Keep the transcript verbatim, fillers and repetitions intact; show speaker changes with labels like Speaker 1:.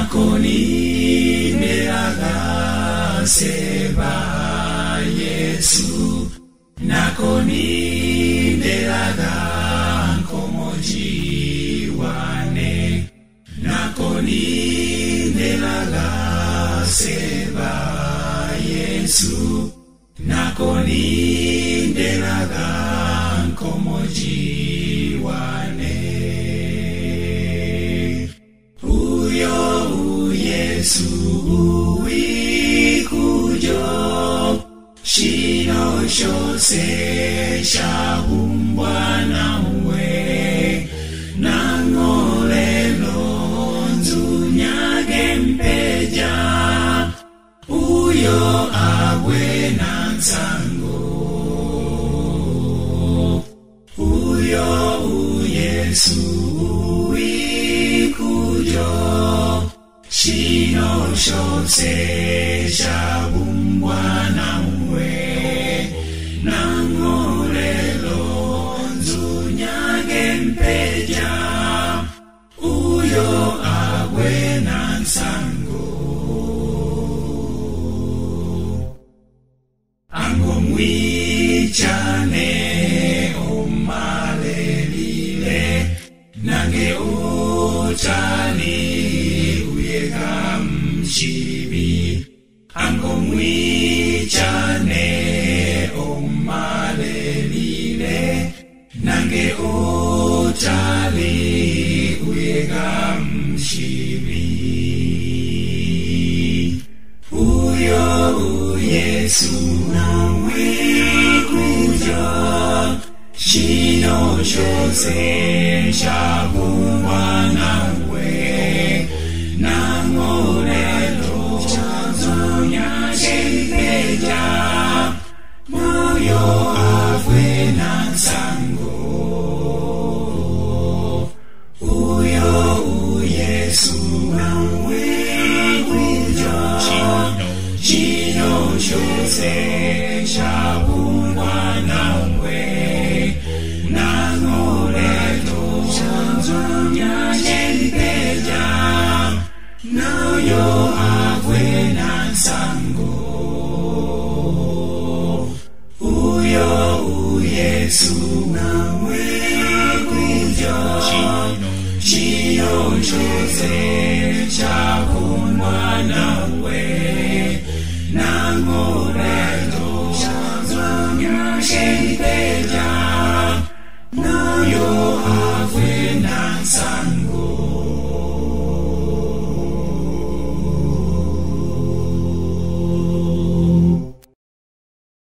Speaker 1: nakonindelaga seba Yesu, nakonindelaga nkomoji wane, nakonindelaga seba Yesu, nakonindelaga nkomoji wane. Uyo Yesu uikujo, shino shose shabumbwa nawe, nangolelo nzunyage mpeja, uyo awe nansango. Uyo Yesu uikujo, shino shose shabumbwa nawe, nangolelo nzunyage mpeja, uyo awe nansango. Angomwichane omalelile, nange utani uyeka mshibi. Angomwichane omalelile, nange utali uyeka mshibi. Uyo Yesu nawikuja, shino shose shabumbwa nawe, nangolelo nzunyage mpeja, uyo awe nansango. Uyo Yesu nawikuja, shino shose shabumbwa nawe, nangolelo nzunyage mpeja, uyo awe nansango.